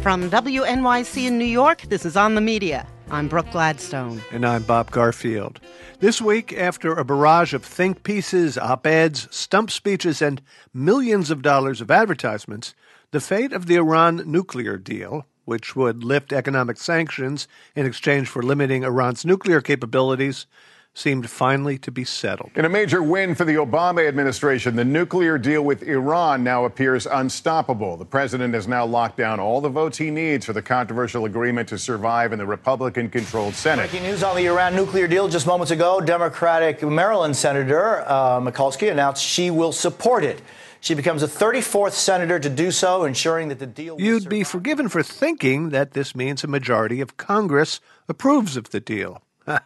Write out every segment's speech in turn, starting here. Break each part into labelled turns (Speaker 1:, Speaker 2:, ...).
Speaker 1: From WNYC in New York, this is On the Media. I'm Brooke Gladstone.
Speaker 2: And I'm Bob Garfield. This week, after a barrage of think pieces, op-eds, stump speeches, and millions of dollars of advertisements, the fate of the Iran nuclear deal, which would lift economic sanctions in exchange for limiting Iran's nuclear capabilities, seemed finally to be settled.
Speaker 3: In a major win for the Obama administration, the nuclear deal with Iran now appears unstoppable. The president has now locked down all the votes he needs for the controversial agreement to survive in the Republican-controlled Senate.
Speaker 4: Breaking news on the Iran nuclear deal just moments ago. Democratic Maryland Senator Mikulski announced she will support it. She becomes the 34th senator to do so, ensuring that the deal will
Speaker 2: You'd be forgiven for thinking that this means a majority of Congress approves of the deal.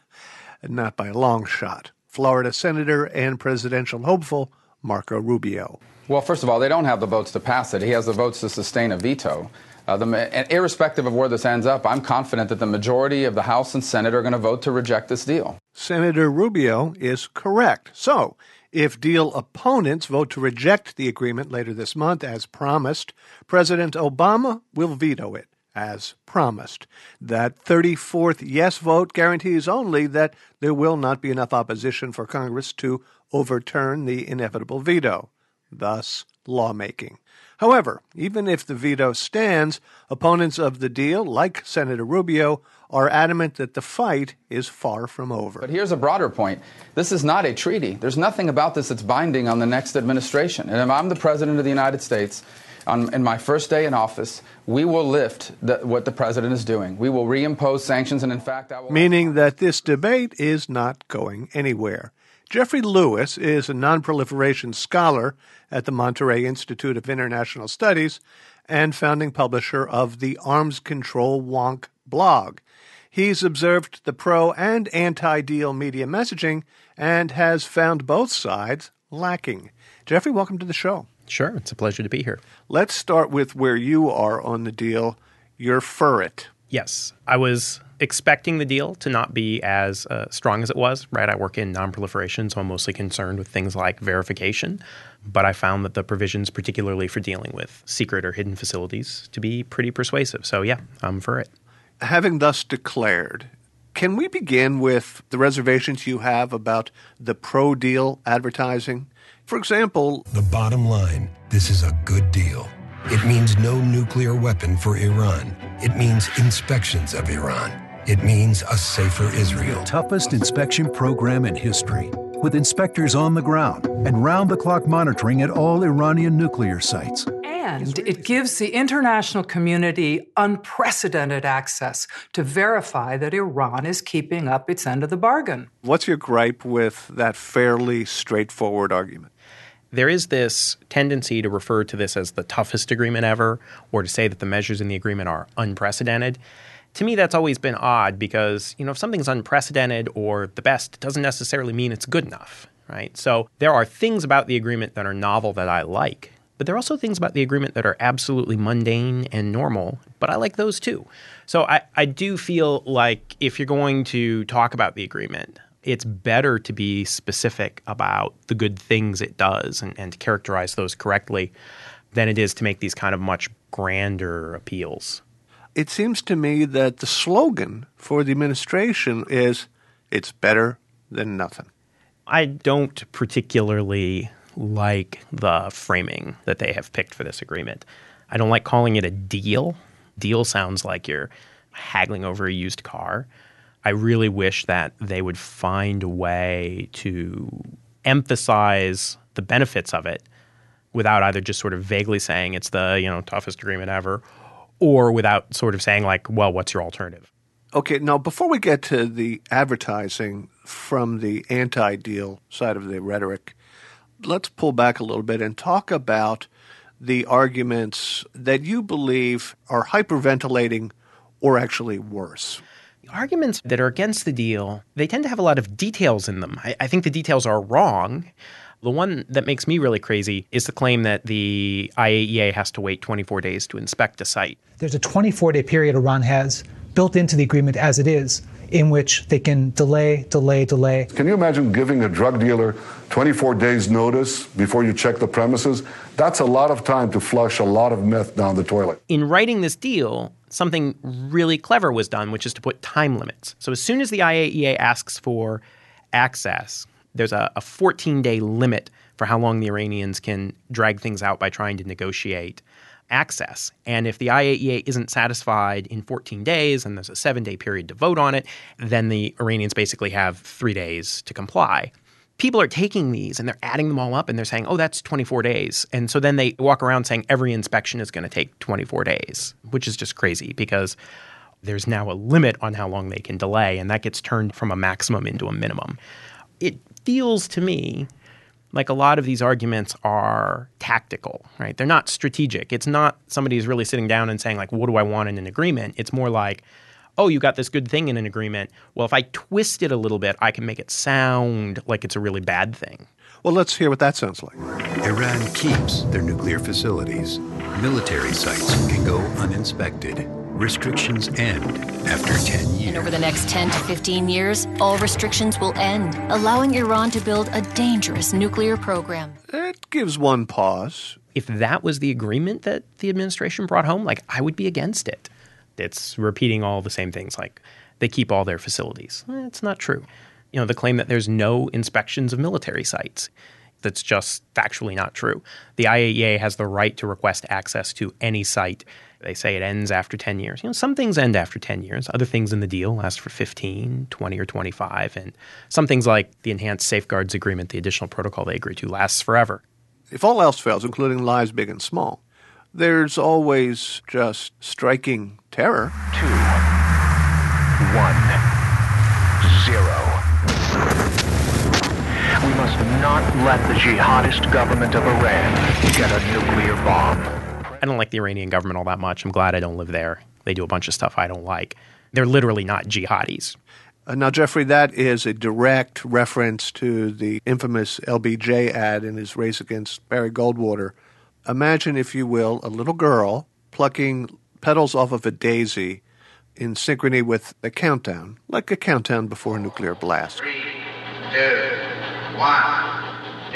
Speaker 2: Not by a long shot. Florida Senator and presidential hopeful Marco Rubio.
Speaker 5: Well, first of all, they don't have the votes to pass it. He has the votes to sustain a veto. And irrespective of where this ends up, I'm confident that the majority of the House and Senate are going to vote to reject this deal.
Speaker 2: Senator Rubio is correct. So, if deal opponents vote to reject the agreement later this month, as promised, President Obama will veto it, as promised. That 34th yes vote guarantees only that there will not be enough opposition for Congress to overturn the inevitable veto, thus lawmaking. However, even if the veto stands, opponents of the deal, like Senator Rubio, are adamant that the fight is far from over.
Speaker 5: But here's a broader point. This is not a treaty. There's nothing about this that's binding on the next administration. And if I'm the president of the United States, in my first day in office, we will lift what the president is doing. We will reimpose sanctions, and in fact, I will...
Speaker 2: Meaning that this debate is not going anywhere. Jeffrey Lewis is a nonproliferation scholar at the Monterey Institute of International Studies and founding publisher of the Arms Control Wonk blog. He's observed the pro- and anti-deal media messaging and has found both sides lacking. Jeffrey, welcome to the show.
Speaker 6: Sure, it's a pleasure to be here.
Speaker 2: Let's start with where you are on the deal. You're for it.
Speaker 6: Yes, I was expecting the deal to not be as strong as it was, right? I work in nonproliferation, so I'm mostly concerned with things like verification. But I found that the provisions, particularly for dealing with secret or hidden facilities, to be pretty persuasive. So yeah, I'm for it.
Speaker 2: Having thus declared, can we begin with the reservations you have about the pro-deal advertising? For example,
Speaker 7: the bottom line, this is a good deal. It means no nuclear weapon for Iran. It means inspections of Iran. It means a safer Israel.
Speaker 8: The toughest inspection program in history, with inspectors on the ground and round-the-clock monitoring at all Iranian nuclear sites.
Speaker 9: And it gives the international community unprecedented access to verify that Iran is keeping up its end of the bargain.
Speaker 2: What's your gripe with that fairly straightforward argument?
Speaker 6: There is this tendency to refer to this as the toughest agreement ever, or to say that the measures in the agreement are unprecedented. To me, that's always been odd because, if something's unprecedented or the best, it doesn't necessarily mean it's good enough, right? So there are things about the agreement that are novel that I like, but there are also things about the agreement that are absolutely mundane and normal, but I like those too. So I do feel like if you're going to talk about the agreement, it's better to be specific about the good things it does and to characterize those correctly than it is to make these kind of much grander appeals.
Speaker 2: It seems to me that the slogan for the administration is, it's better than nothing.
Speaker 6: I don't particularly like the framing that they have picked for this agreement. I don't like calling it a deal. Deal sounds like you're haggling over a used car. I really wish that they would find a way to emphasize the benefits of it without either just sort of vaguely saying it's the, toughest agreement ever, or without sort of saying like, well, what's your alternative?
Speaker 2: Okay, now before we get to the advertising from the anti-deal side of the rhetoric, let's pull back a little bit and talk about the arguments that you believe are hyperventilating or actually worse.
Speaker 6: Arguments that are against the deal, they tend to have a lot of details in them. I think the details are wrong. The one that makes me really crazy is the claim that the IAEA has to wait 24 days to inspect a site.
Speaker 10: There's a 24-day period Iran has built into the agreement as it is in which they can delay.
Speaker 11: Can you imagine giving a drug dealer 24 days notice before you check the premises? That's a lot of time to flush a lot of meth down the toilet.
Speaker 6: In writing this deal, something really clever was done, which is to put time limits. So as soon as the IAEA asks for access, there's a 14-day limit for how long the Iranians can drag things out by trying to negotiate access. And if the IAEA isn't satisfied in 14 days and there's a 7-day period to vote on it, then the Iranians basically have 3 days to comply. People are taking these and they're adding them all up and they're saying, oh, that's 24 days. And so then they walk around saying every inspection is going to take 24 days, which is just crazy because there's now a limit on how long they can delay, and that gets turned from a maximum into a minimum. It feels to me like a lot of these arguments are tactical, right? They're not strategic. It's not somebody who's really sitting down and saying, like, what do I want in an agreement? It's more like, oh, you got this good thing in an agreement. Well, if I twist it a little bit, I can make it sound like it's a really bad thing.
Speaker 2: Well, let's hear what that sounds like.
Speaker 7: Iran keeps their nuclear facilities. Military sites can go uninspected. Restrictions end after 10 years.
Speaker 12: And over the next 10 to 15 years, all restrictions will end, allowing Iran to build a dangerous nuclear program.
Speaker 2: It gives one pause.
Speaker 6: If that was the agreement that the administration brought home, like, I would be against it. It's repeating all the same things, like they keep all their facilities. It's not true. You know, the claim that there's no inspections of military sites. That's just factually not true. The IAEA has the right to request access to any site. They say it ends after 10 years. You know, some things end after 10 years. Other things in the deal last for 15, 20, or 25. And some things like the Enhanced Safeguards Agreement, the additional protocol they agreed to, lasts forever.
Speaker 2: If all else fails, including lives big and small, there's always just striking terror.
Speaker 13: 2, 1, 0. We must not let the jihadist government of Iran get a nuclear bomb.
Speaker 6: I don't like the Iranian government all that much. I'm glad I don't live there. They do a bunch of stuff I don't like. They're literally not jihadis.
Speaker 2: Now, Jeffrey, that is a direct reference to the infamous LBJ ad in his race against Barry Goldwater. Imagine, if you will, a little girl plucking petals off of a daisy in synchrony with a countdown, like a countdown before a nuclear blast.
Speaker 14: 3, 2, 1,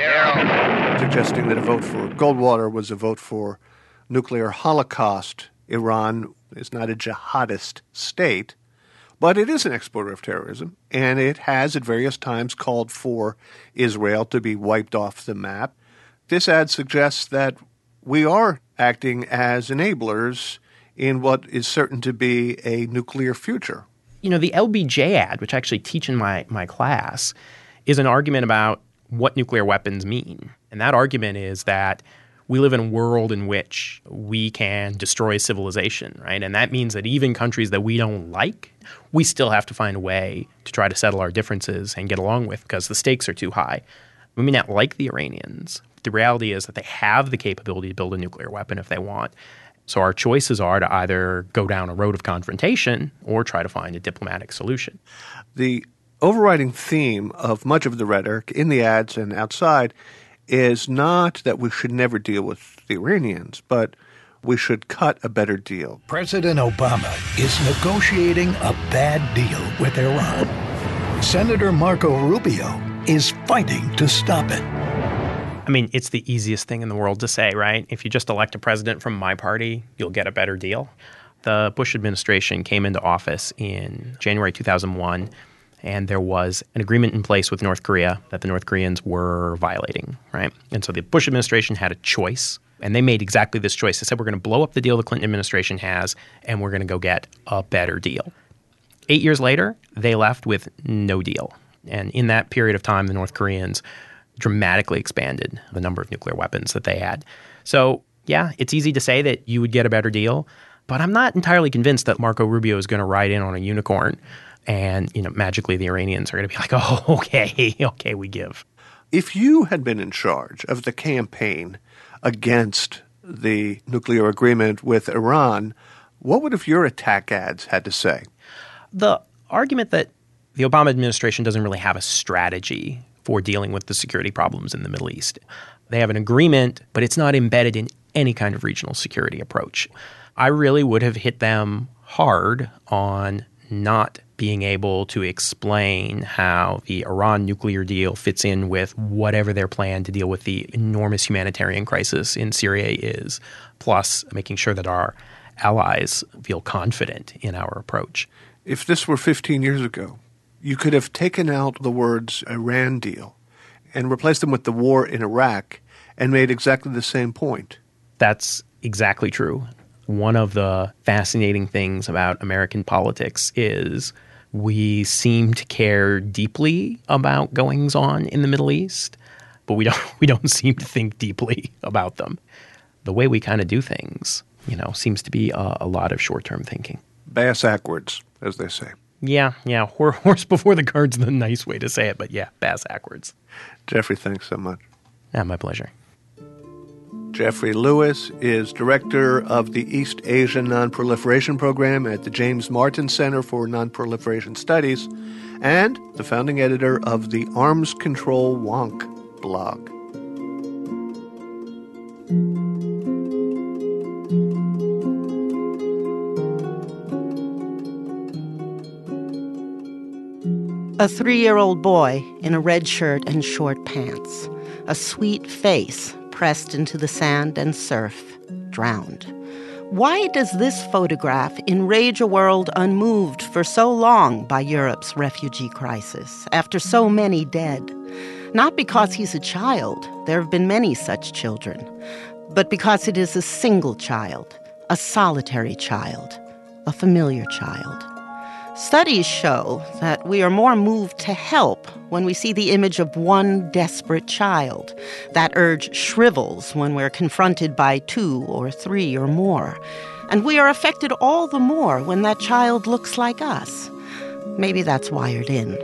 Speaker 14: 0.
Speaker 2: Suggesting that a vote for Goldwater was a vote for nuclear holocaust. Iran is not a jihadist state, but it is an exporter of terrorism, and it has at various times called for Israel to be wiped off the map. This ad suggests that we are acting as enablers in what is certain to be a nuclear future.
Speaker 6: You know, the LBJ ad, which I actually teach in my class, is an argument about what nuclear weapons mean. And that argument is that we live in a world in which we can destroy civilization, right? And that means that even countries that we don't like, we still have to find a way to try to settle our differences and get along with because the stakes are too high. We may not like the Iranians. The reality is that they have the capability to build a nuclear weapon if they want. So our choices are to either go down a road of confrontation or try to find a diplomatic solution.
Speaker 2: The overriding theme of much of the rhetoric in the ads and outside is not that we should never deal with the Iranians, but we should cut a better deal.
Speaker 8: President Obama is negotiating a bad deal with Iran. Senator Marco Rubio is fighting to stop it.
Speaker 6: I mean, it's the easiest thing in the world to say, right? If you just elect a president from my party, you'll get a better deal. The Bush administration came into office in January 2001, and there was an agreement in place with North Korea that the North Koreans were violating, right? And so the Bush administration had a choice, and they made exactly this choice. They said, we're going to blow up the deal the Clinton administration has, and we're going to go get a better deal. 8 years later, they left with no deal. And in that period of time, the North Koreans dramatically expanded the number of nuclear weapons that they had. So, yeah, it's easy to say that you would get a better deal, but I'm not entirely convinced that Marco Rubio is going to ride in on a unicorn and, you know, magically the Iranians are going to be like, oh, okay, we give.
Speaker 2: If you had been in charge of the campaign against the nuclear agreement with Iran, what would have your attack ads had to say?
Speaker 6: The argument that the Obama administration doesn't really have a strategy for dealing with the security problems in the Middle East. They have an agreement, but it's not embedded in any kind of regional security approach. I really would have hit them hard on not being able to explain how the Iran nuclear deal fits in with whatever their plan to deal with the enormous humanitarian crisis in Syria is, plus making sure that our allies feel confident in our approach.
Speaker 2: If this were 15 years ago, you could have taken out the words Iran deal and replaced them with the war in Iraq and made exactly the same point.
Speaker 6: That's exactly true. One of the fascinating things about American politics is we seem to care deeply about goings-on in the Middle East, but we don't seem to think deeply about them. The way we kind of do things, seems to be a lot of short-term thinking.
Speaker 2: Bass backwards, as they say.
Speaker 6: Yeah. Horse before the cart's the nice way to say it, but yeah, bass backwards.
Speaker 2: Jeffrey, thanks so much.
Speaker 6: Yeah, my pleasure.
Speaker 2: Jeffrey Lewis is director of the East Asian Nonproliferation Program at the James Martin Center for Nonproliferation Studies and the founding editor of the Arms Control Wonk blog.
Speaker 1: A 3-year-old boy in a red shirt and short pants, a sweet face pressed into the sand and surf, drowned. Why does this photograph enrage a world unmoved for so long by Europe's refugee crisis, after so many dead? Not because he's a child, there have been many such children, but because it is a single child, a solitary child, a familiar child. Studies show that we are more moved to help when we see the image of one desperate child. That urge shrivels when we're confronted by 2 or 3 or more. And we are affected all the more when that child looks like us. Maybe that's wired in.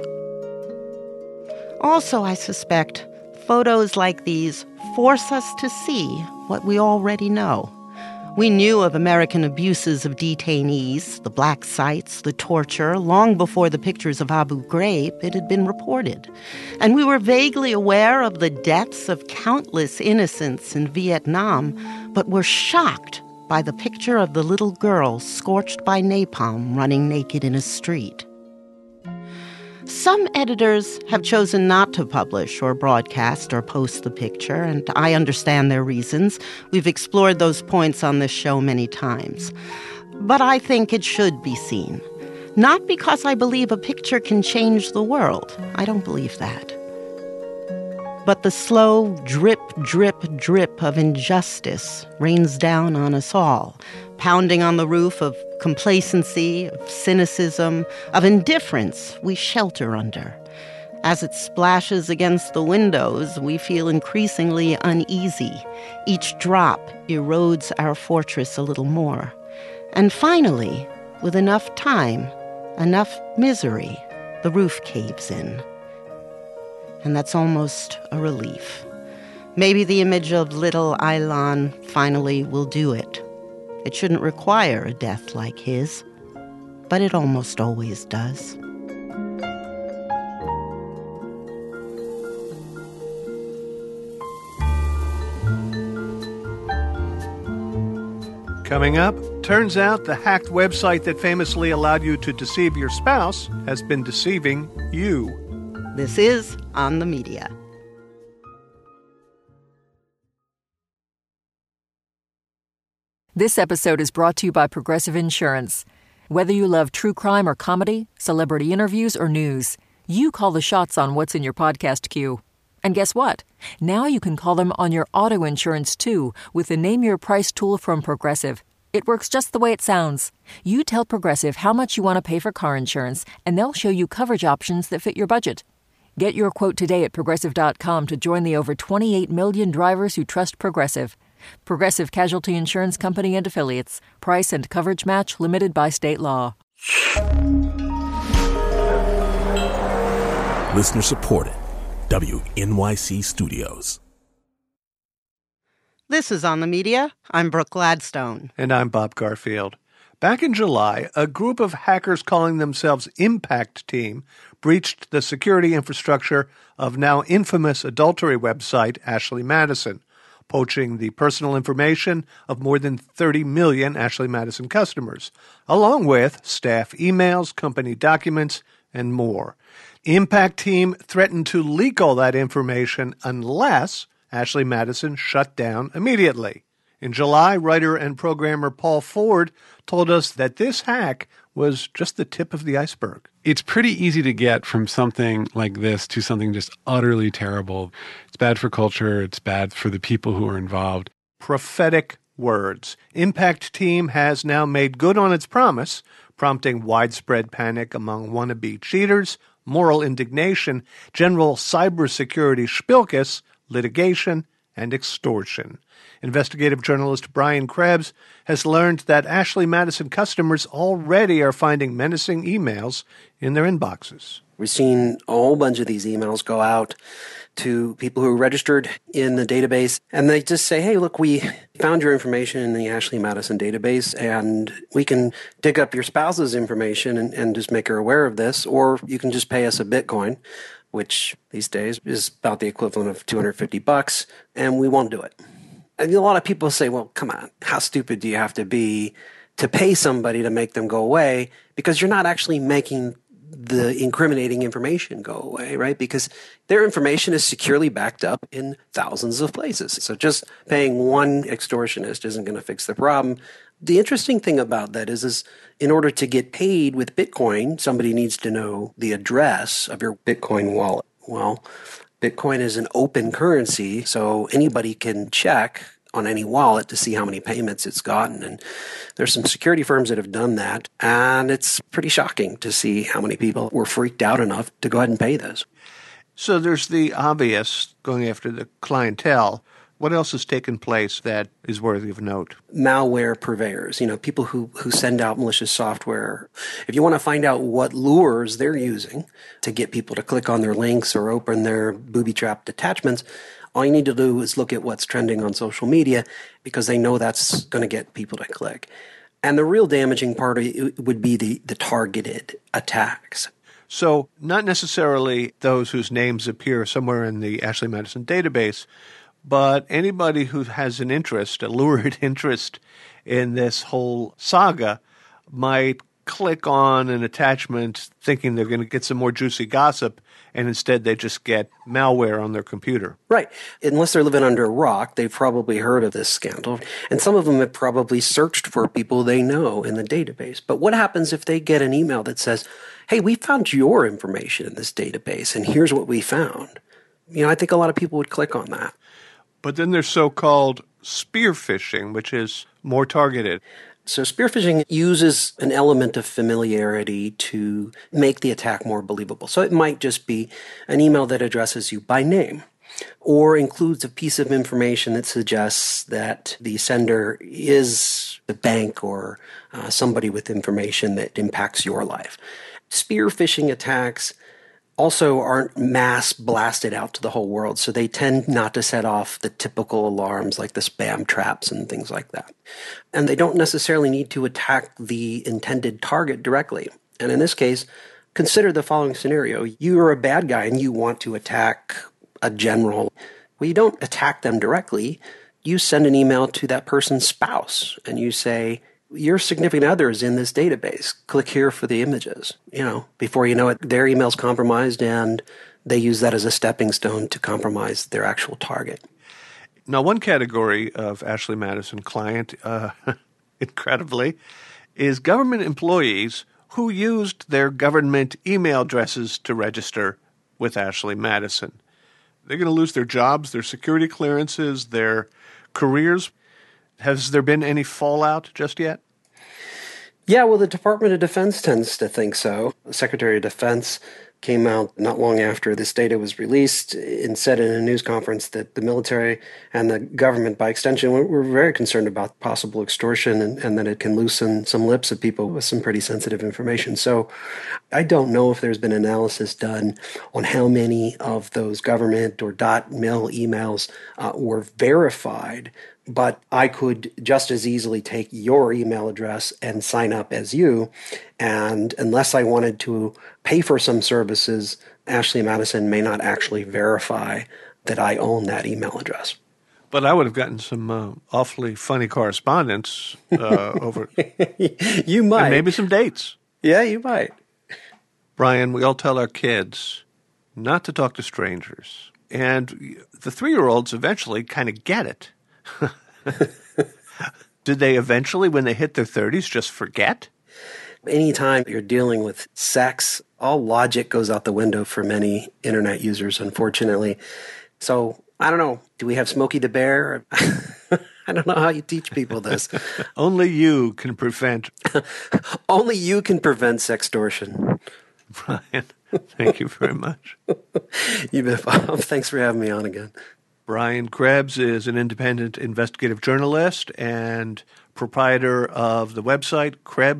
Speaker 1: Also, I suspect, photos like these force us to see what we already know. We knew of American abuses of detainees, the black sites, the torture, long before the pictures of Abu Ghraib had been reported. And we were vaguely aware of the deaths of countless innocents in Vietnam, but were shocked by the picture of the little girl scorched by napalm running naked in a street. Some editors have chosen not to publish or broadcast or post the picture, and I understand their reasons. We've explored those points on this show many times. But I think it should be seen. Not because I believe a picture can change the world. I don't believe that. But the slow drip, drip, drip of injustice rains down on us all, pounding on the roof of complacency, of cynicism, of indifference we shelter under. As it splashes against the windows, we feel increasingly uneasy. Each drop erodes our fortress a little more. And finally, with enough time, enough misery, the roof caves in. And that's almost a relief. Maybe the image of little Aylan finally will do it. It shouldn't require a death like his, but it almost always does.
Speaker 2: Coming up, turns out the hacked website that famously allowed you to deceive your spouse has been deceiving you.
Speaker 1: This is On the Media.
Speaker 15: This episode is brought to you by Progressive Insurance. Whether you love true crime or comedy, celebrity interviews or news, you call the shots on what's in your podcast queue. And guess what? Now you can call them on your auto insurance too with the Name Your Price tool from Progressive. It works just the way it sounds. You tell Progressive how much you want to pay for car insurance, and they'll show you coverage options that fit your budget. Get your quote today at Progressive.com to join the over 28 million drivers who trust Progressive. Progressive Casualty Insurance Company and Affiliates. Price and coverage match limited by state law.
Speaker 16: Listener supported. WNYC Studios.
Speaker 1: This is On the Media. I'm Brooke Gladstone.
Speaker 2: And I'm Bob Garfield. Back in July, a group of hackers calling themselves Impact Team breached the security infrastructure of now infamous adultery website Ashley Madison, poaching the personal information of more than 30 million Ashley Madison customers, along with staff emails, company documents, and more. Impact Team threatened to leak all that information unless Ashley Madison shut down immediately. In July, writer and programmer Paul Ford told us that this hack was just the tip of the iceberg.
Speaker 17: It's pretty easy to get from something like this to something just utterly terrible. It's bad for culture. It's bad for the people who are involved.
Speaker 2: Prophetic words. Impact Team has now made good on its promise, prompting widespread panic among wannabe cheaters, moral indignation, general cybersecurity spilkus, litigation, and extortion. Investigative journalist Brian Krebs has learned that Ashley Madison customers already are finding menacing emails in their inboxes.
Speaker 18: We've seen a whole bunch of these emails go out to people who are registered in the database, and they just say, hey, look, we found your information in the Ashley Madison database, and we can dig up your spouse's information and just make her aware of this, or you can just pay us a Bitcoin, which these days is about the equivalent of $250, and we won't do it. And a lot of people say, well, come on, how stupid do you have to be to pay somebody to make them go away? Because you're not actually making the incriminating information go away, right? Because their information is securely backed up in thousands of places. So just paying one extortionist isn't going to fix the problem. The interesting thing about that is in order to get paid with Bitcoin, somebody needs to know the address of your Bitcoin wallet. Well, Bitcoin is an open currency, so anybody can check on any wallet to see how many payments it's gotten. And there's some security firms that have done that, and it's pretty shocking to see how many people were freaked out enough to go ahead and pay this.
Speaker 2: So there's the obvious, going after the clientele. What else has taken place that is worthy of note?
Speaker 18: Malware purveyors, people who send out malicious software. If you want to find out what lures they're using to get people to click on their links or open their booby-trapped attachments, all you need to do is look at what's trending on social media, because they know that's going to get people to click. And the real damaging part would be the targeted attacks.
Speaker 2: So not necessarily those whose names appear somewhere in the Ashley Madison database, but anybody who has an interest, a lurid interest in this whole saga, might click on an attachment thinking they're going to get some more juicy gossip, and instead they just get malware on their computer.
Speaker 18: Right. Unless they're living under a rock, they've probably heard of this scandal. And some of them have probably searched for people they know in the database. But what happens if they get an email that says, hey, we found your information in this database, and here's what we found? I think a lot of people would click on that.
Speaker 2: But then there's so-called spear phishing, which is more targeted.
Speaker 18: So spear phishing uses an element of familiarity to make the attack more believable. So it might just be an email that addresses you by name, or includes a piece of information that suggests that the sender is the bank or somebody with information that impacts your life. Spear phishing attacks also aren't mass blasted out to the whole world, so they tend not to set off the typical alarms like the spam traps and things like that. And they don't necessarily need to attack the intended target directly. And in this case, consider the following scenario. You are a bad guy and you want to attack a general. Well, you don't attack them directly. You send an email to that person's spouse and you say, your significant other is in this database. Click here for the images. Before you know it, their email's compromised, and they use that as a stepping stone to compromise their actual target.
Speaker 2: Now, one category of Ashley Madison client, incredibly, is government employees who used their government email addresses to register with Ashley Madison. They're going to lose their jobs, their security clearances, their careers. Has there been any fallout just yet?
Speaker 18: Yeah, well, the Department of Defense tends to think so. The Secretary of Defense came out not long after this data was released and said in a news conference that the military and the government, by extension, were very concerned about possible extortion and that it can loosen some lips of people with some pretty sensitive information. So I don't know if there's been analysis done on how many of those government or .mil emails were verified, but I could just as easily take your email address and sign up as you. And unless I wanted to pay for some services, Ashley Madison may not actually verify that I own that email address.
Speaker 2: But I would have gotten some awfully funny correspondence over.
Speaker 18: You might.
Speaker 2: And maybe some dates.
Speaker 18: Yeah, you might.
Speaker 2: Brian, we all tell our kids not to talk to strangers. And the 3-year-olds eventually kind of get it. Did they eventually, when they hit their 30s, just forget?
Speaker 18: Anytime you're dealing with sex, all logic goes out the window for many internet users, unfortunately. So, I don't know. Do we have Smokey the Bear? I don't know how you teach people this.
Speaker 2: Only you can prevent.
Speaker 18: Only you can prevent sextortion.
Speaker 2: Brian, thank you very much.
Speaker 18: You bet, Bob. Thanks for having me on again.
Speaker 2: Brian Krebs is an independent investigative journalist and proprietor of the website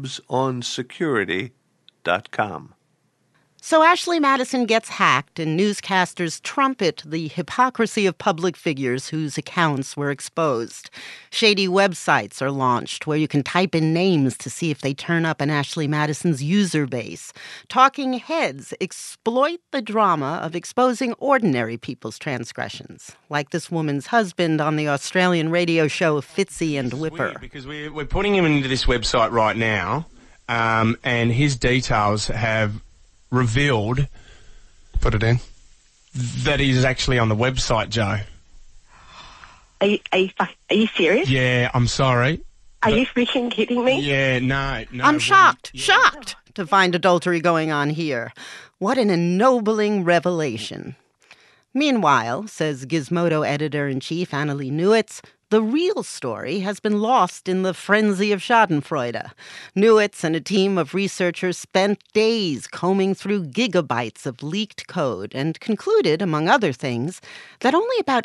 Speaker 2: KrebsOnSecurity.com.
Speaker 1: So Ashley Madison gets hacked, and newscasters trumpet the hypocrisy of public figures whose accounts were exposed. Shady websites are launched where you can type in names to see if they turn up in Ashley Madison's user base. Talking heads exploit the drama of exposing ordinary people's transgressions, like this woman's husband on the Australian radio show Fitzy and Whipper.
Speaker 19: Because we're putting him into this website right now, and his details have revealed, put it in, that he's actually on the website, Joe.
Speaker 20: Are you serious?
Speaker 19: Yeah, I'm sorry.
Speaker 20: Are you freaking kidding me?
Speaker 19: Yeah, no.
Speaker 1: I'm shocked to find adultery going on here. What an ennobling revelation. Meanwhile, says Gizmodo editor-in-chief Annalee Newitz, the real story has been lost in the frenzy of schadenfreude. Newitz and a team of researchers spent days combing through gigabytes of leaked code and concluded, among other things, that only about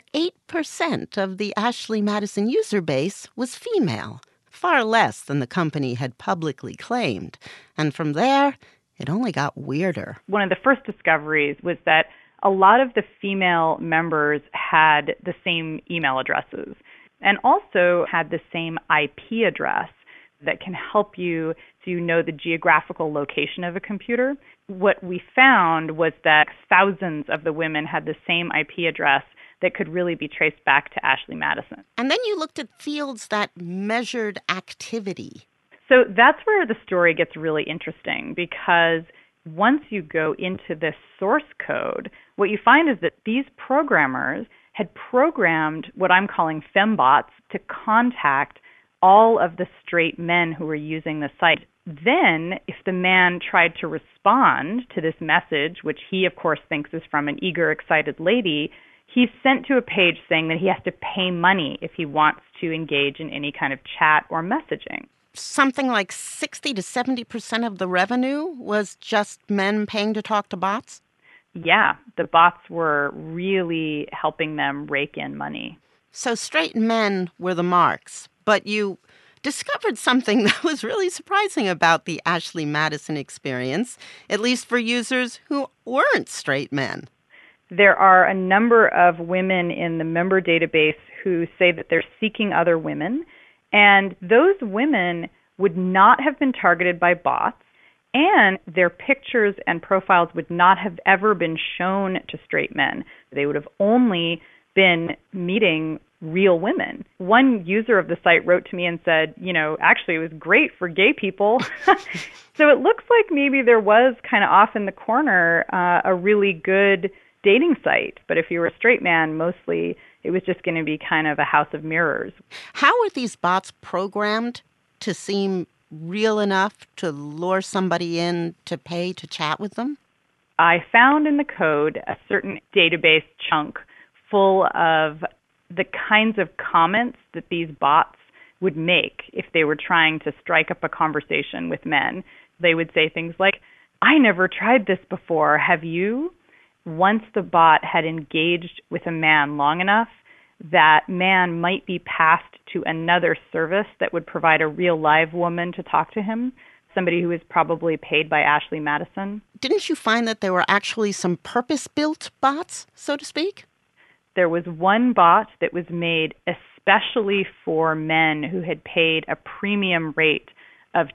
Speaker 1: 8% of the Ashley Madison user base was female, far less than the company had publicly claimed. And from there, it only got weirder.
Speaker 21: One of the first discoveries was that a lot of the female members had the same email addresses and also had the same IP address that can help you to know the geographical location of a computer. What we found was that thousands of the women had the same IP address that could really be traced back to Ashley Madison.
Speaker 1: And then you looked at fields that measured activity.
Speaker 21: So that's where the story gets really interesting, because once you go into this source code, what you find is that these programmers had programmed what I'm calling fembots to contact all of the straight men who were using the site. Then, if the man tried to respond to this message, which he, of course, thinks is from an eager, excited lady, he's sent to a page saying that he has to pay money if he wants to engage in any kind of chat or messaging.
Speaker 1: Something like 60 to 70% of the revenue was just men paying to talk to bots?
Speaker 21: Yeah, the bots were really helping them rake in money.
Speaker 1: So straight men were the marks, but you discovered something that was really surprising about the Ashley Madison experience, at least for users who weren't straight men.
Speaker 21: There are a number of women in the member database who say that they're seeking other women, and those women would not have been targeted by bots, and their pictures and profiles would not have ever been shown to straight men. They would have only been meeting real women. One user of the site wrote to me and said, actually it was great for gay people. So it looks like maybe there was kind of off in the corner a really good dating site. But if you were a straight man, mostly it was just going to be kind of a house of mirrors.
Speaker 1: How are these bots programmed to seem real enough to lure somebody in to pay to chat with them?
Speaker 21: I found in the code a certain database chunk full of the kinds of comments that these bots would make if they were trying to strike up a conversation with men. They would say things like, "I never tried this before, have you?" Once the bot had engaged with a man long enough, that man might be passed to another service that would provide a real live woman to talk to him, somebody who is probably paid by Ashley Madison.
Speaker 1: Didn't you find that there were actually some purpose-built bots, so to speak?
Speaker 21: There was one bot that was made especially for men who had paid a premium rate of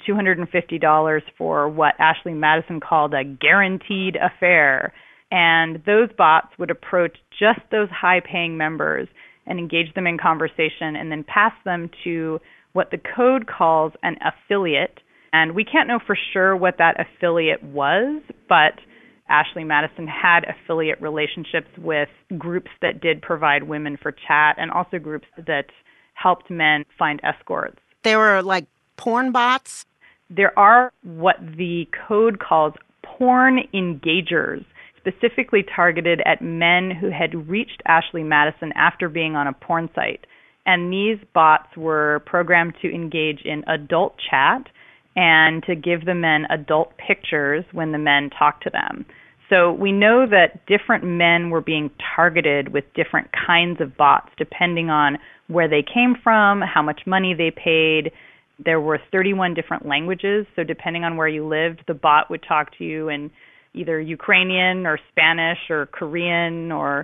Speaker 21: $250 for what Ashley Madison called a guaranteed affair. And those bots would approach just those high-paying members and engage them in conversation and then pass them to what the code calls an affiliate. And we can't know for sure what that affiliate was, but Ashley Madison had affiliate relationships with groups that did provide women for chat and also groups that helped men find escorts.
Speaker 1: They were like porn bots?
Speaker 21: There are what the code calls porn engagers, specifically targeted at men who had reached Ashley Madison after being on a porn site. And these bots were programmed to engage in adult chat and to give the men adult pictures when the men talked to them. So we know that different men were being targeted with different kinds of bots depending on where they came from, how much money they paid. There were 31 different languages, so depending on where you lived, the bot would talk to you in either Ukrainian or Spanish or Korean or,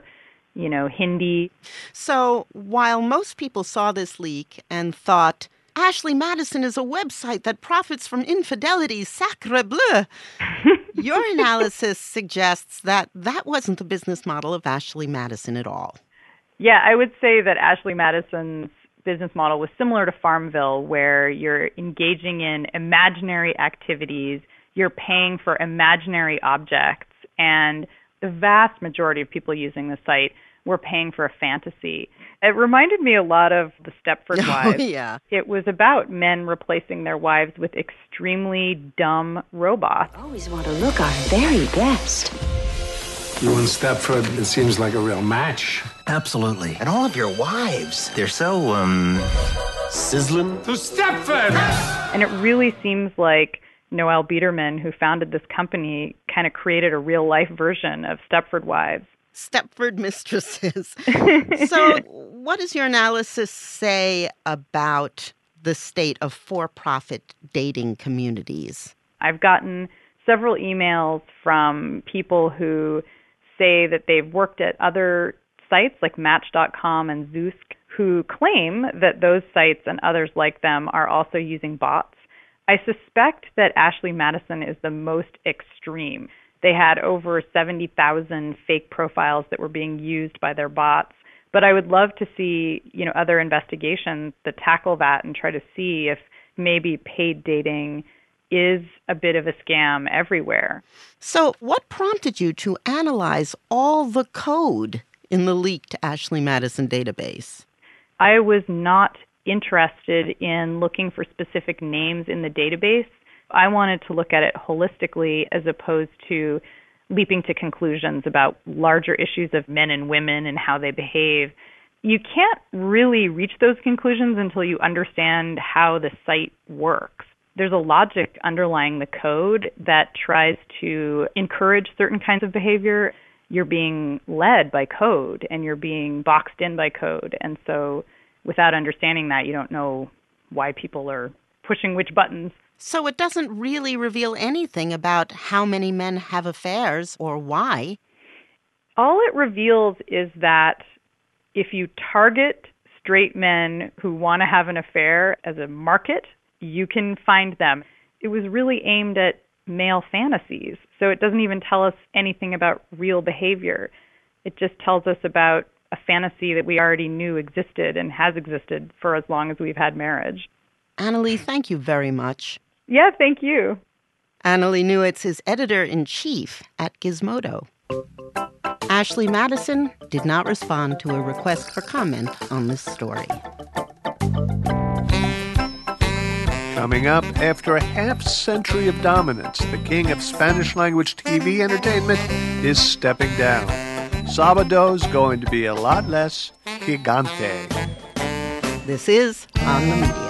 Speaker 21: Hindi.
Speaker 1: So while most people saw this leak and thought, Ashley Madison is a website that profits from infidelity, sacre bleu, your analysis suggests that wasn't the business model of Ashley Madison at all.
Speaker 21: Yeah, I would say that Ashley Madison's business model was similar to Farmville, where you're engaging in imaginary activities, you're paying for imaginary objects, and the vast majority of people using the site were paying for a fantasy. It reminded me a lot of the Stepford Wives.
Speaker 1: Oh, yeah.
Speaker 21: It was about men replacing their wives with extremely dumb robots.
Speaker 3: Always want to look our very best.
Speaker 22: You and Stepford, it seems like a real match.
Speaker 23: Absolutely. And all of your wives, they're so, sizzling.
Speaker 22: To Stepford!
Speaker 21: And it really seems like Noelle Biederman, who founded this company, kind of created a real-life version of Stepford Wives.
Speaker 1: Stepford mistresses. So what does your analysis say about the state of for-profit dating communities?
Speaker 21: I've gotten several emails from people who say that they've worked at other sites like Match.com and Zoosk, who claim that those sites and others like them are also using bots. I suspect that Ashley Madison is the most extreme. They had over 70,000 fake profiles that were being used by their bots. But I would love to see, other investigations that tackle that and try to see if maybe paid dating is a bit of a scam everywhere.
Speaker 1: So what prompted you to analyze all the code in the leaked Ashley Madison database?
Speaker 21: I was not interested in looking for specific names in the database. I wanted to look at it holistically as opposed to leaping to conclusions about larger issues of men and women and how they behave. You can't really reach those conclusions until you understand how the site works. There's a logic underlying the code that tries to encourage certain kinds of behavior. You're being led by code and you're being boxed in by code. And so without understanding that, you don't know why people are pushing which buttons.
Speaker 1: So it doesn't really reveal anything about how many men have affairs or why.
Speaker 21: All it reveals is that if you target straight men who want to have an affair as a market, you can find them. It was really aimed at male fantasies, so it doesn't even tell us anything about real behavior. It just tells us about a fantasy that we already knew existed and has existed for as long as we've had marriage.
Speaker 1: Annalee, thank you very much.
Speaker 21: Yeah, thank you.
Speaker 1: Annalee Newitz is editor-in-chief at Gizmodo. Ashley Madison did not respond to a request for comment on this story.
Speaker 2: Coming up, after a half-century of dominance, the king of Spanish-language TV entertainment is stepping down. Sabado's going to be a lot less gigante.
Speaker 1: This is On the Media.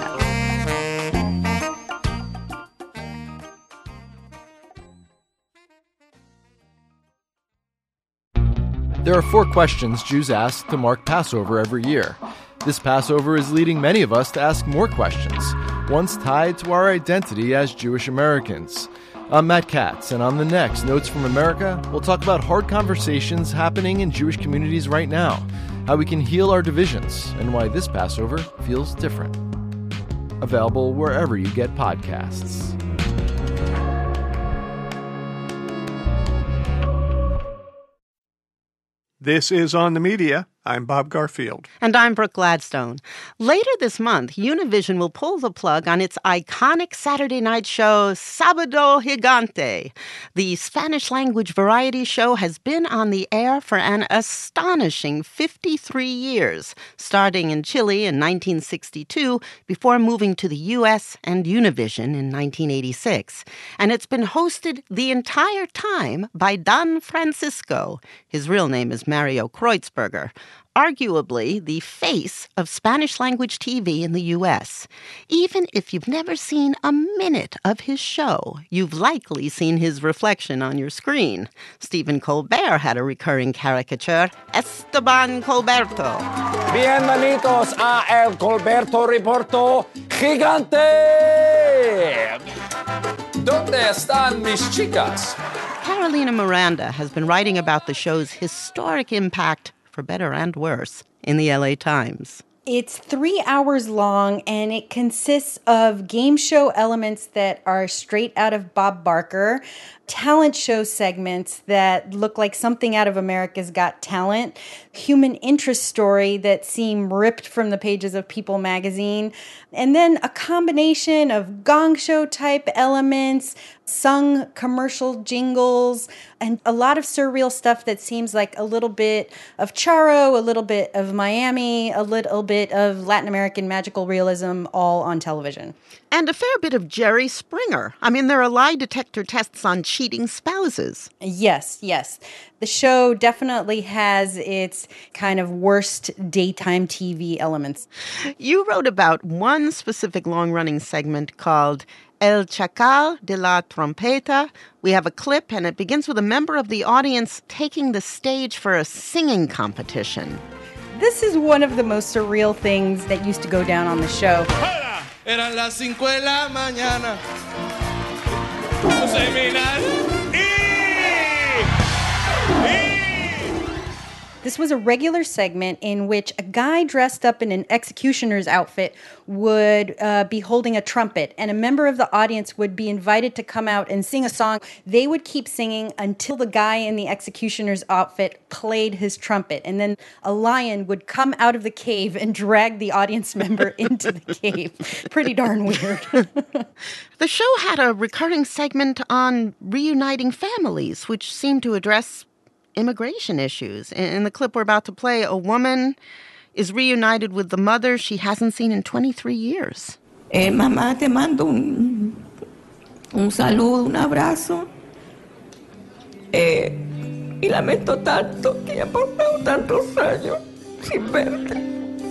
Speaker 24: There are 4 questions Jews ask to mark Passover every year. This Passover is leading many of us to ask more questions, ones tied to our identity as Jewish Americans. I'm Matt Katz, and on the next Notes from America, we'll talk about hard conversations happening in Jewish communities right now, how we can heal our divisions, and why this Passover feels different. Available wherever you get podcasts.
Speaker 2: This is On the Media. I'm Bob Garfield.
Speaker 1: And I'm Brooke Gladstone. Later this month, Univision will pull the plug on its iconic Saturday night show, Sábado Gigante. The Spanish-language variety show has been on the air for an astonishing 53 years, starting in Chile in 1962 before moving to the U.S. and Univision in 1986. And it's been hosted the entire time by Don Francisco. His real name is Mario Kreutzberger, arguably the face of Spanish-language TV in the U.S. Even if you've never seen a minute of his show, you've likely seen his reflection on your screen. Stephen Colbert had a recurring caricature, Esteban Colberto.
Speaker 4: Bienvenidos a El Colberto Reporto Gigante. ¿Dónde están mis chicas?
Speaker 1: Carolina Miranda has been writing about the show's historic impact, for better and worse, in the LA Times.
Speaker 5: It's 3 hours long, and it consists of game show elements that are straight out of Bob Barker, talent show segments that look like something out of America's Got Talent, human interest story that seem ripped from the pages of People magazine, and then a combination of gong show type elements, sung commercial jingles, and a lot of surreal stuff that seems like a little bit of Charo, a little bit of Miami, a little bit of Latin American magical realism, all on television.
Speaker 1: And a fair bit of Jerry Springer. I mean, there are lie detector tests on cheating spouses.
Speaker 5: Yes. The show definitely has its kind of worst daytime TV elements.
Speaker 1: You wrote about one specific long-running segment called El Chacal de la Trompeta. We have a clip, and it begins with a member of the audience taking the stage for a singing competition.
Speaker 5: This is one of the most surreal things that used to go down on the show.
Speaker 9: Eran las 5 de la mañana.
Speaker 5: This was a regular segment in which a guy dressed up in an executioner's outfit would be holding a trumpet, and a member of the audience would be invited to come out and sing a song. They would keep singing until the guy in the executioner's outfit played his trumpet, and then a lion would come out of the cave and drag the audience member into the cave. Pretty darn weird.
Speaker 1: The show had a recurring segment on reuniting families, which seemed to address immigration issues. In the clip we're about to play, a woman is reunited with the mother she hasn't seen in 23 years.
Speaker 10: Mamá, te mando un saludo, un abrazo. Y lamento tanto que haya pasado tantos años sin verte.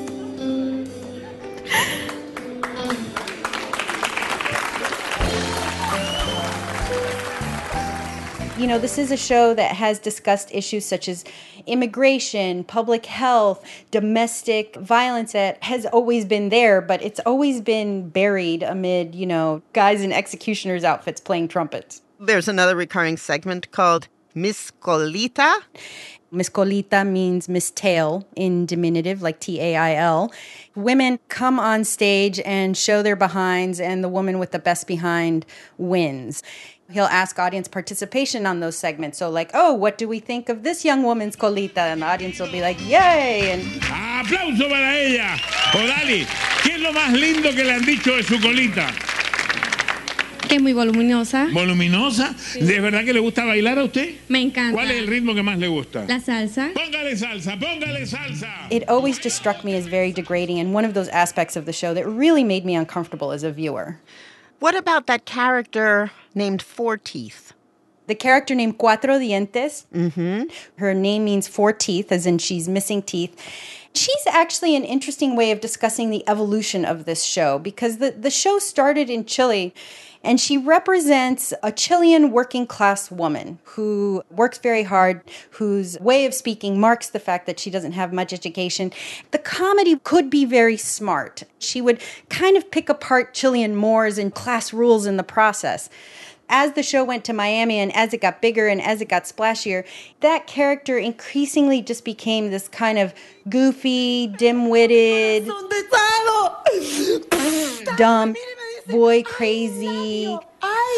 Speaker 5: You know, this is a show that has discussed issues such as immigration, public health, domestic violence that has always been there, but it's always been buried amid, you know, guys in executioners' outfits playing trumpets.
Speaker 1: There's another recurring segment called Miss Colita.
Speaker 5: Miss Colita means Miss Tail in diminutive, like T-A-I-L. Women come on stage and show their behinds, and the woman with the best behind wins. He'll ask audience participation on those segments. So like, oh, what do we think of this young woman's colita? And the audience will be like, yay! And
Speaker 25: ¡aplauso para ella! Odali, ¿qué es lo más lindo que le han dicho de su colita?
Speaker 26: Que es muy voluminosa.
Speaker 25: ¿Voluminosa? Sí. ¿De verdad que le gusta bailar a usted?
Speaker 26: Me encanta.
Speaker 25: ¿Cuál es el ritmo que más le gusta?
Speaker 26: La salsa.
Speaker 25: Póngale salsa, póngale salsa.
Speaker 5: It always just struck me as very degrading and one of those aspects of the show that really made me uncomfortable as a viewer.
Speaker 1: What about that character named Four Teeth?
Speaker 5: The character named Cuatro Dientes.
Speaker 1: Mm-hmm.
Speaker 5: Her name means four teeth, as in she's missing teeth. She's actually an interesting way of discussing the evolution of this show, because the show started in Chile, and she represents a Chilean working class woman who works very hard, whose way of speaking marks the fact that she doesn't have much education. The comedy could be very smart. She would kind of pick apart Chilean mores and class rules in the process. As the show went to Miami and as it got bigger and as it got splashier, that character increasingly just became this kind of goofy, dim-witted, dumb, boy crazy,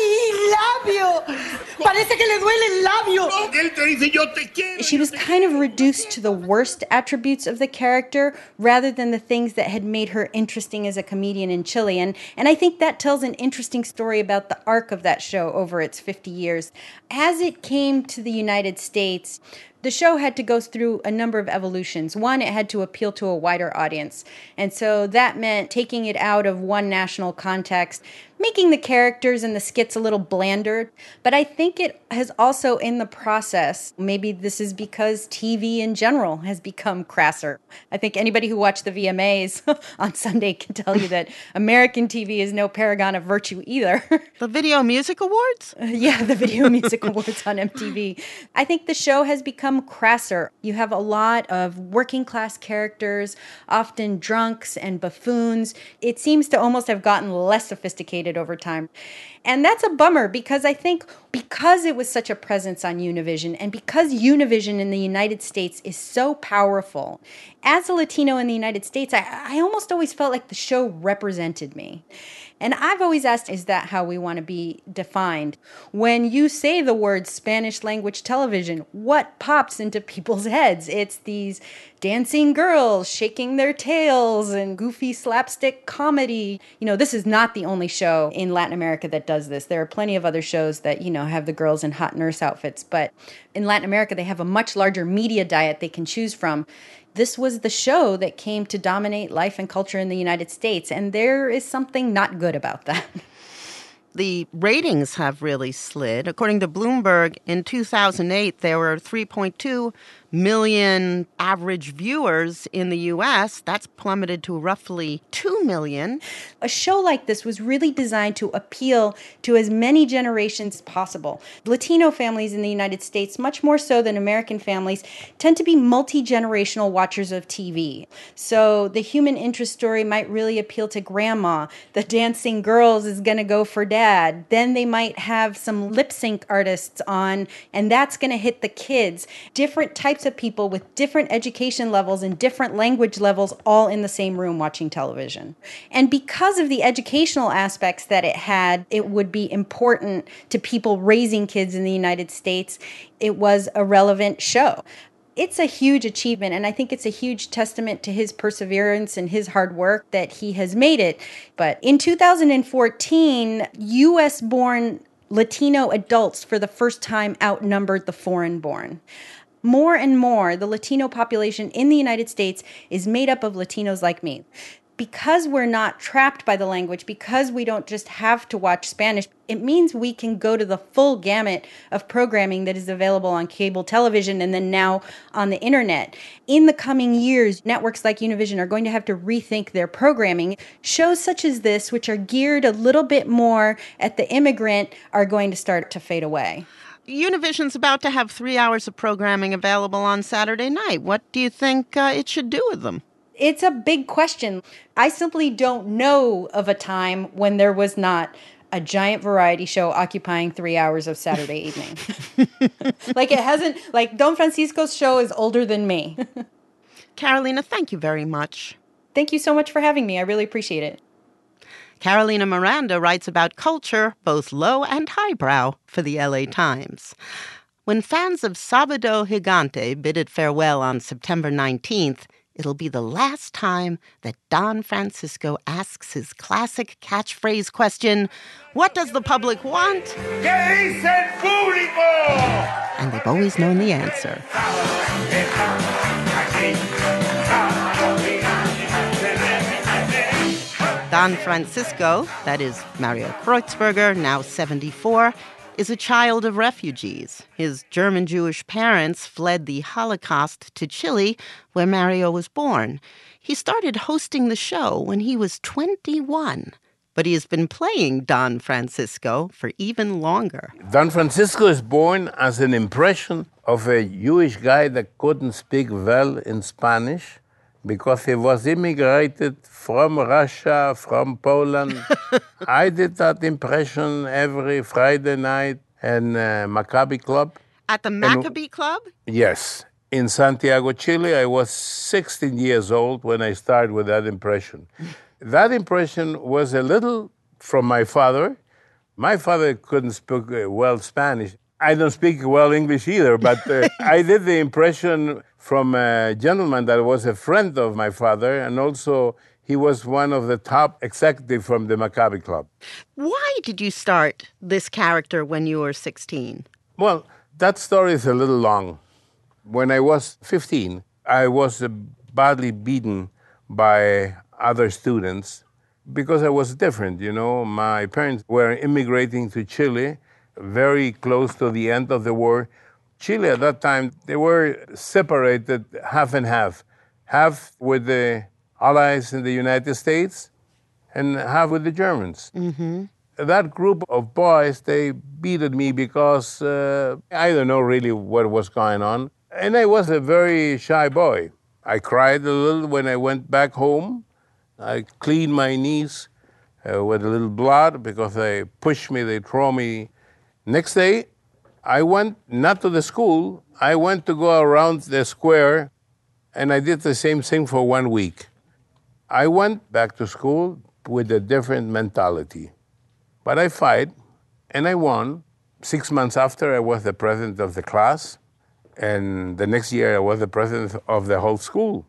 Speaker 7: labio! Parece que le duele el labio!
Speaker 25: Él te dice, yo te quiero.
Speaker 5: She was kind of reduced to the worst attributes of the character rather than the things that had made her interesting as a comedian in Chile. And I think that tells an interesting story about the arc of that show over its 50 years. As it came to the United States, the show had to go through a number of evolutions. One, it had to appeal to a wider audience. And so that meant taking it out of one national context, making the characters and the skits a little blander. But I think it has also, in the process, maybe this is because TV in general has become crasser. I think anybody who watched the VMAs on Sunday can tell you that American TV is no paragon of virtue either.
Speaker 1: The Video Music Awards?
Speaker 5: Yeah, the Video Music Awards on MTV. I think the show has become crasser. You have a lot of working class characters, often drunks and buffoons. It seems to almost have gotten less sophisticated over time. And that's a bummer because I think because it was such a presence on Univision and because Univision in the United States is so powerful, as a Latino in the United States, I almost always felt like the show represented me. And I've always asked, is that how we want to be defined? When you say the word Spanish language television, what pops into people's heads? It's these dancing girls shaking their tails and goofy slapstick comedy. You know, this is not the only show in Latin America that does this. There are plenty of other shows that, you know, have the girls in hot nurse outfits. But in Latin America, they have a much larger media diet they can choose from. This was the show that came to dominate life and culture in the United States, and there is something not good about that.
Speaker 1: The ratings have really slid. According to Bloomberg, in 2008, there were 3.2 million average viewers in the U.S. That's plummeted to roughly 2 million.
Speaker 5: A show like this was really designed to appeal to as many generations as possible. Latino families in the United States, much more so than American families, tend to be multi-generational watchers of TV. So the human interest story might really appeal to grandma. The dancing girls is going to go for dad. Then they might have some lip sync artists on, and that's going to hit the kids. Different types of people with different education levels and different language levels all in the same room watching television. And because of the educational aspects that it had, it would be important to people raising kids in the United States. It was a relevant show. It's a huge achievement, and I think it's a huge testament to his perseverance and his hard work that he has made it. But in 2014, U.S.-born Latino adults for the first time outnumbered the foreign-born. More and more, the Latino population in the United States is made up of Latinos like me. Because we're not trapped by the language, because we don't just have to watch Spanish, it means we can go to the full gamut of programming that is available on cable television and then now on the internet. In the coming years, networks like Univision are going to have to rethink their programming. Shows such as this, which are geared a little bit more at the immigrant, are going to start to fade away.
Speaker 1: Univision's about to have 3 hours of programming available on Saturday night. What do you think it should do with them?
Speaker 5: It's a big question. I simply don't know of a time when there was not a giant variety show occupying 3 hours of Saturday evening. Like Don Francisco's show is older than me.
Speaker 1: Carolina, thank you very much.
Speaker 5: Thank you so much for having me. I really appreciate it.
Speaker 1: Carolina Miranda writes about culture, both low and highbrow, for the LA Times. When fans of Sábado Gigante bid it farewell on September 19th, it'll be the last time that Don Francisco asks his classic catchphrase question, "What does the public want?"
Speaker 25: ¿Qué dice el público?
Speaker 1: And they've always known the answer. Don Francisco, that is Mario Kreutzberger, now 74, is a child of refugees. His German-Jewish parents fled the Holocaust to Chile, where Mario was born. He started hosting the show when he was 21, but he has been playing Don Francisco for even longer.
Speaker 8: Don Francisco is born as an impression of a Jewish guy that couldn't speak well in Spanish because he was immigrated from Russia, from Poland. I did that impression every Friday night in Maccabi Club.
Speaker 1: At the Maccabi Club?
Speaker 8: Yes. In Santiago, Chile, I was 16 years old when I started with that impression. That impression was a little from my father, My father couldn't speak well Spanish. I don't speak well English either, but I did the impression from a gentleman that was a friend of my father, and also he was one of the top executives from the Maccabi Club.
Speaker 1: Why did you start this character when you were 16?
Speaker 8: Well, that story is a little long. When I was 15, I was badly beaten by other students because I was different, you know. My parents were immigrating to Chile very close to the end of the war. Chile at that time, they were separated half and half. Half with the Allies in the United States and half with the Germans.
Speaker 1: Mm-hmm.
Speaker 8: That group of boys, they beated me because I don't know really what was going on. And I was a very shy boy. I cried a little when I went back home. I cleaned my knees with a little blood because they pushed me, they threw me. Next day, I went not to the school, I went to go around the square, and I did the same thing for 1 week. I went back to school with a different mentality. But I fight, and I won. 6 months after, I was the president of the class, and the next year, I was the president of the whole school.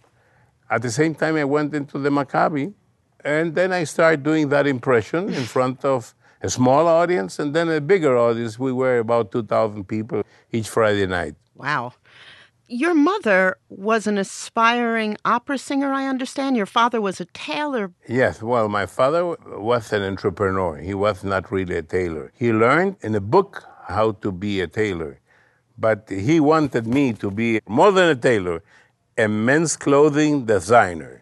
Speaker 8: At the same time, I went into the Maccabi, and then I started doing that impression in front of a small audience and then a bigger audience. We were about 2,000 people each Friday night.
Speaker 1: Wow. Your mother was an aspiring opera singer, I understand. Your father was a tailor.
Speaker 8: Yes, well, my father was an entrepreneur. He was not really a tailor. He learned in a book how to be a tailor. But he wanted me to be more than a tailor, a men's clothing designer.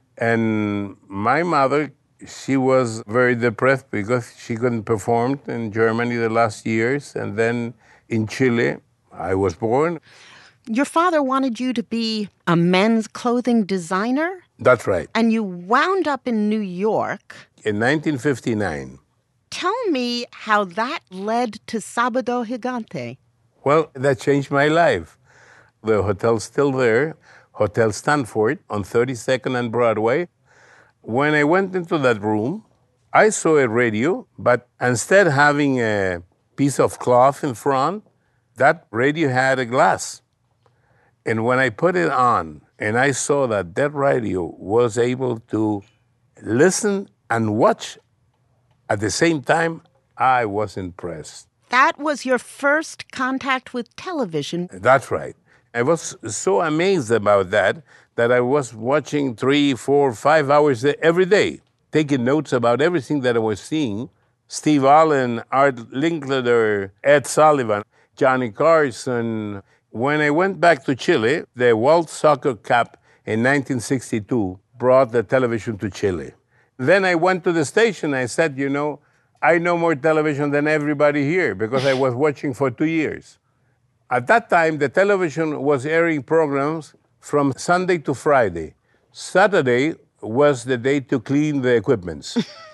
Speaker 8: And my mother, she was very depressed because she couldn't perform in Germany the last years. And then in Chile, I was born.
Speaker 1: Your father wanted you to be a men's clothing designer?
Speaker 8: That's right.
Speaker 1: And you wound up in New York.
Speaker 8: In 1959.
Speaker 1: Tell me how that led to Sábado Gigante.
Speaker 8: Well, that changed my life. The hotel's still there, Hotel Stanford on 32nd and Broadway. When I went into that room, I saw a radio, but instead of having a piece of cloth in front, that radio had a glass. And when I put it on and I saw that that radio was able to listen and watch at the same time, I was impressed.
Speaker 1: That was your first contact with television.
Speaker 8: That's right. I was so amazed about that I was watching 3, 4, 5 hours every day, taking notes about everything that I was seeing. Steve Allen, Art Linkletter, Ed Sullivan, Johnny Carson. When I went back to Chile, the World Soccer Cup in 1962 brought the television to Chile. Then I went to the station. I said, you know, I know more television than everybody here because I was watching for 2 years. At that time, the television was airing programs from Sunday to Friday. Saturday was the day to clean the equipments.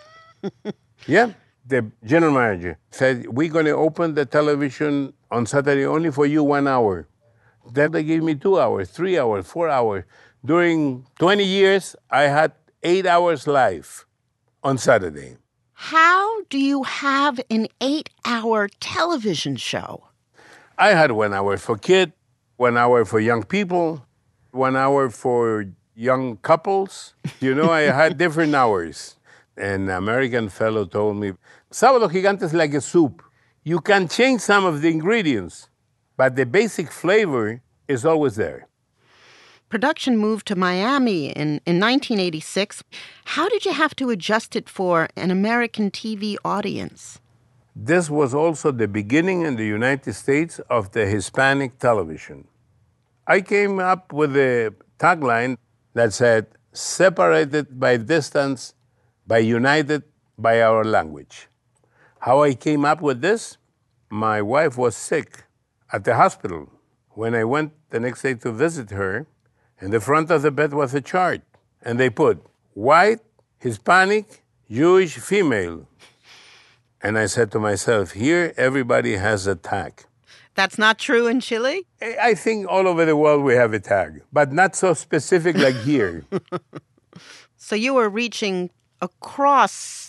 Speaker 8: Yeah. The general manager said, we're going to open the television on Saturday only for you 1 hour. Then they gave me 2 hours, 3 hours, 4 hours. During 20 years, I had 8 hours live on Saturday.
Speaker 1: How do you have an 8-hour television show?
Speaker 8: I had 1 hour for kids, 1 hour for young people, 1 hour for young couples. You know, I had different hours. An American fellow told me, Sábado Gigante is like a soup. You can change some of the ingredients, but the basic flavor is always there.
Speaker 1: Production moved to Miami in 1986. How did you have to adjust it for an American TV audience?
Speaker 8: This was also the beginning in the United States of the Hispanic television. I came up with a tagline that said, separated by distance, by united by our language. How I came up with this? My wife was sick at the hospital. When I went the next day to visit her, in the front of the bed was a chart, and they put white, Hispanic, Jewish, female. And I said to myself, here everybody has a tag.
Speaker 1: That's not true in Chile?
Speaker 8: I think all over the world we have a tag, but not so specific like here.
Speaker 1: So you were reaching across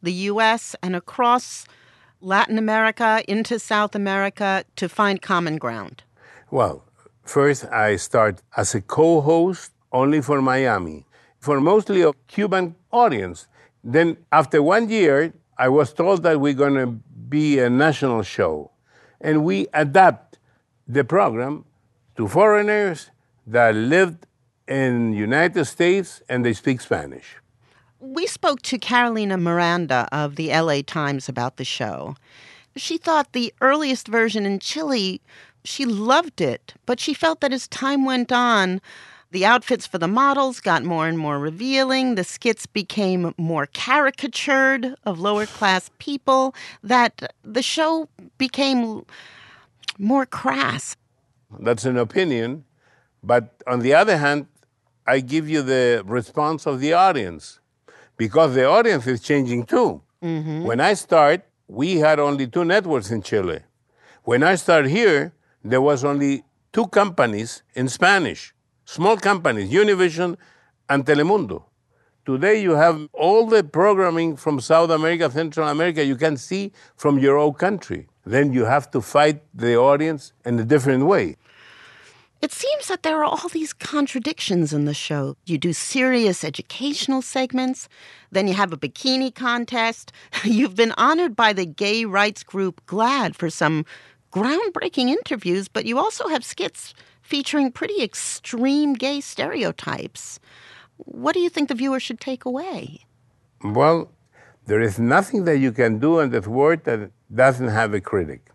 Speaker 1: the U.S. and across Latin America into South America to find common ground?
Speaker 8: Well, first I start as a co-host only for Miami, for mostly a Cuban audience. Then after 1 year, I was told that we're going to be a national show. And we adapt the program to foreigners that lived in the United States and they speak Spanish.
Speaker 1: We spoke to Carolina Miranda of the LA Times about the show. She thought the earliest version in Chile, she loved it, but she felt that as time went on, the outfits for the models got more and more revealing, the skits became more caricatured of lower-class people, that the show became more crass.
Speaker 8: That's an opinion, but on the other hand, I give you the response of the audience, because the audience is changing too.
Speaker 1: Mm-hmm.
Speaker 8: When I start, we had only 2 networks in Chile. When I started here, there was only 2 companies in Spanish, small companies, Univision and Telemundo. Today you have all the programming from South America, Central America, you can see from your own country. Then you have to fight the audience in a different way.
Speaker 1: It seems that there are all these contradictions in the show. You do serious educational segments, then you have a bikini contest. You've been honored by the gay rights group GLAAD for some groundbreaking interviews, but you also have skits featuring pretty extreme gay stereotypes. What do you think the viewer should take away?
Speaker 8: Well, there is nothing that you can do in this world that doesn't have a critic.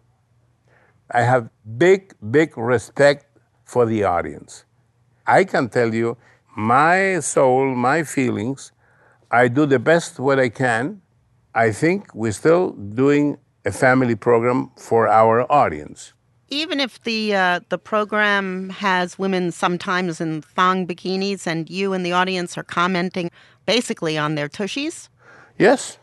Speaker 8: I have big, big respect for the audience. I can tell you, my soul, my feelings, I do the best what I can. I think we're still doing a family program for our audience.
Speaker 1: Even if the program has women sometimes in thong bikinis and you and the audience are commenting basically on their tushies?
Speaker 8: Yes.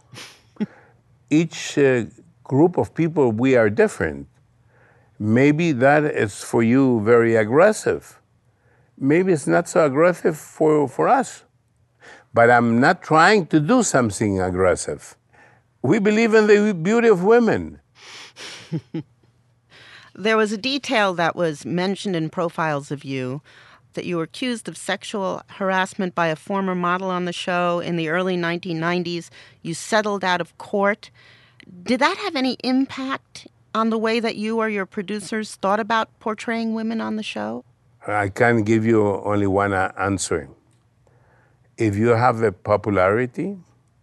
Speaker 8: Each group of people, we are different. Maybe that is for you very aggressive. Maybe it's not so aggressive for us. But I'm not trying to do something aggressive. We believe in the beauty of women.
Speaker 1: There was a detail that was mentioned in profiles of you, that you were accused of sexual harassment by a former model on the show in the early 1990s. You settled out of court. Did that have any impact on the way that you or your producers thought about portraying women on the show?
Speaker 8: I can give you only one answer. If you have a popularity,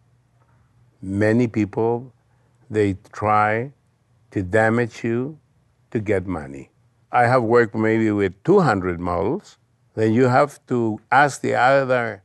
Speaker 8: many people, they try to damage you to get money. I have worked maybe with 200 models. Then you have to ask the other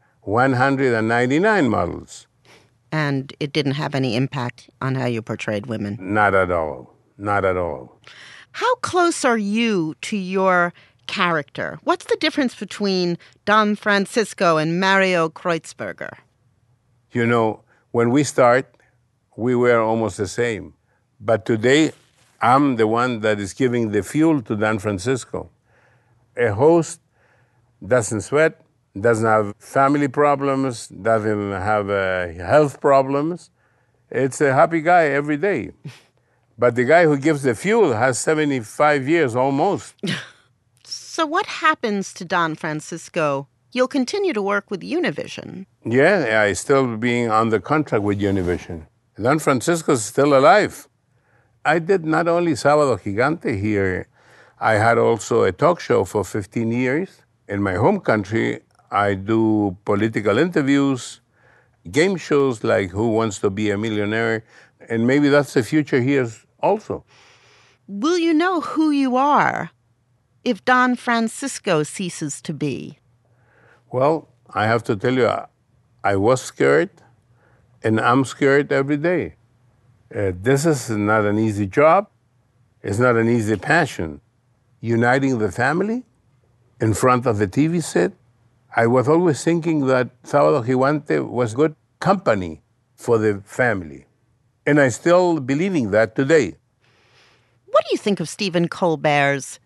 Speaker 8: 199 models.
Speaker 1: And it didn't have any impact on how you portrayed women?
Speaker 8: Not at all. Not at all.
Speaker 1: How close are you to your character? What's the difference between Don Francisco and Mario Kreutzberger?
Speaker 8: You know, when we start, we were almost the same. But today, I'm the one that is giving the fuel to Don Francisco. A host doesn't sweat, doesn't have family problems, doesn't have health problems. It's a happy guy every day. But the guy who gives the fuel has 75 years almost.
Speaker 1: So what happens to Don Francisco? You'll continue to work with Univision.
Speaker 8: Yeah, I still being on the contract with Univision. Don Francisco is still alive. I did not only Sábado Gigante here, I had also a talk show for 15 years. In my home country, I do political interviews, game shows like Who Wants to Be a Millionaire, and maybe that's the future here also.
Speaker 1: Will you know who you are if Don Francisco ceases to be?
Speaker 8: Well, I have to tell you, I was scared, and I'm scared every day. This is not an easy job. It's not an easy passion. Uniting the family in front of the TV set. I was always thinking that Sábado Gigante was good company for the family. And I still believing that today.
Speaker 1: What do you think of Stephen Colbert's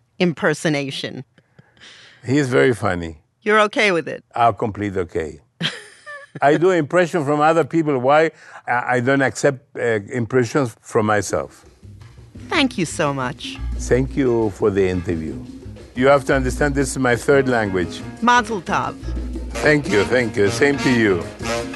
Speaker 1: impersonation?
Speaker 8: He's very funny.
Speaker 1: You're okay with it?
Speaker 8: I'm completely okay. I do impression from other people. Why I don't accept impressions from myself?
Speaker 1: Thank you so much.
Speaker 8: Thank you for the interview. You have to understand this is my third language.
Speaker 1: Mazel tov.
Speaker 8: Thank you. Same to you.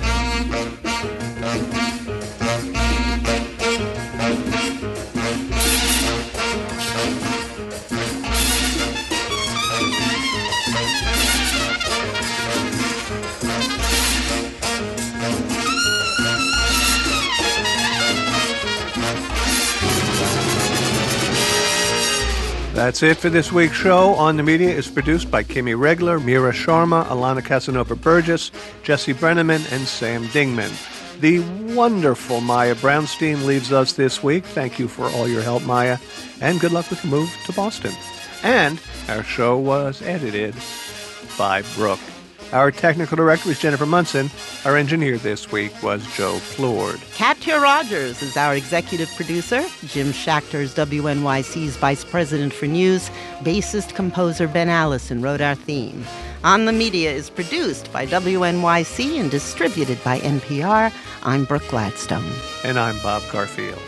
Speaker 2: That's it for this week's show. On the Media is produced by Kimmy Regler, Mira Sharma, Alana Casanova-Burgess, Jesse Brenneman, and Sam Dingman. The wonderful Maya Brownstein leaves us this week. Thank you for all your help, Maya, and good luck with the move to Boston. And our show was edited by Brooke. Our technical director was Jennifer Munson. Our engineer this week was Joe Plourde.
Speaker 1: Katya Rogers is our executive producer. Jim Schachter is WNYC's vice president for news. Bassist composer Ben Allison wrote our theme. On the Media is produced by WNYC and distributed by NPR. I'm Brooke Gladstone.
Speaker 2: And I'm Bob Garfield.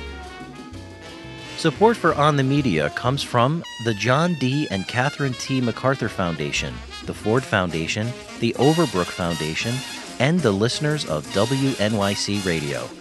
Speaker 6: Support for On the Media comes from the John D. and Catherine T. MacArthur Foundation, the Ford Foundation, the Overbrook Foundation, and the listeners of WNYC Radio.